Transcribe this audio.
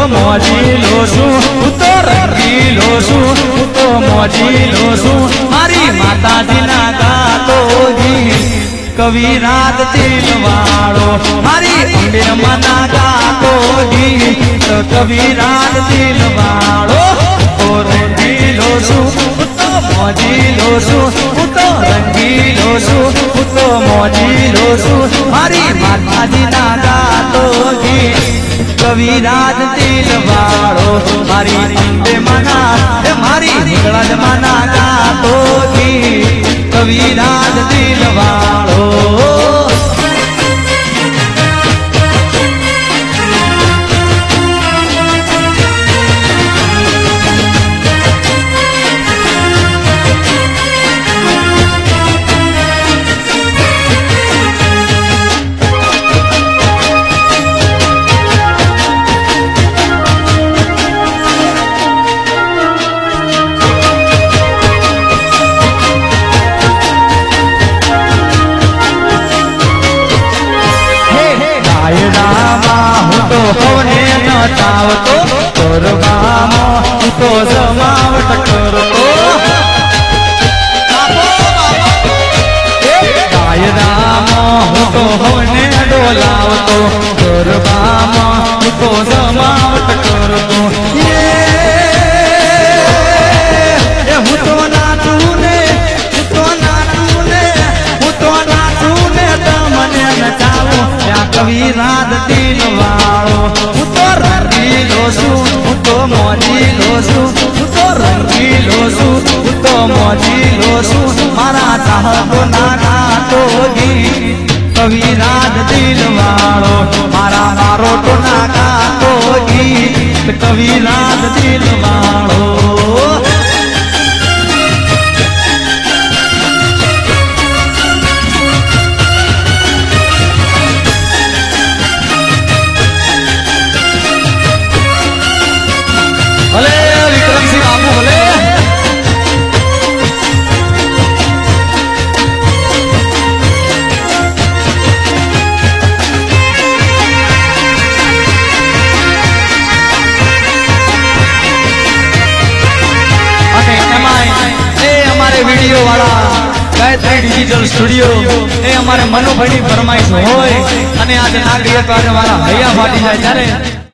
મોજીલો છું હું તો રંગીલો છું હું તો મોજીલો છું મારી માતાજીના ગાતો ગીત કવિરાજ દિલવાળો મારી અંબે માના ગાતો ગીત કવિરાજ દિલવાળો ઓ રંગીલો છું હું તો મોજીલો છું હું તો રંગીલો છું હું તો મોજીલો છું મારી માતાજીના ગાતો ગીત કવિરાજ દિલવાળો મારી અંબે માના મારી નીકળજ માના ગાતો ગીત કવિરાજ દિલવાળો હોને નચાવતો ગરબામાં હું તો જમાવટ કરતો ડાયરામાં હું તો હોને ડોલાવતો ગરબામાં હું તો જમાવટ કરતો હું તો નાચું ને હું તો નાચું ને હું તો નાચું ને તમને નચાવું ત્યાં કવિરાજ દિલવાળો હું તો રંગીલો છું હું તો મોજીલો છું હું તો રંગીલો છું હું તો મોજીલો છું મારા ચાહતો ના ગાતો ગીત કવિરાજ દિલવાળો મારા મારો તો ના ગાતો ગીત કવિરાજ દિલવાળો ભલે વિક્રમસિંહ બાબુ ભલે અને એમાં એ અમારે વિડીયો વાળા ગાયત્રી ડિજિટલ સ્ટુડિયો એ અમારે મનુભાઈની ફરમાઈશ હોય અને આજે નાગરિક મારા હૈયા ફાટી જાય ત્યારે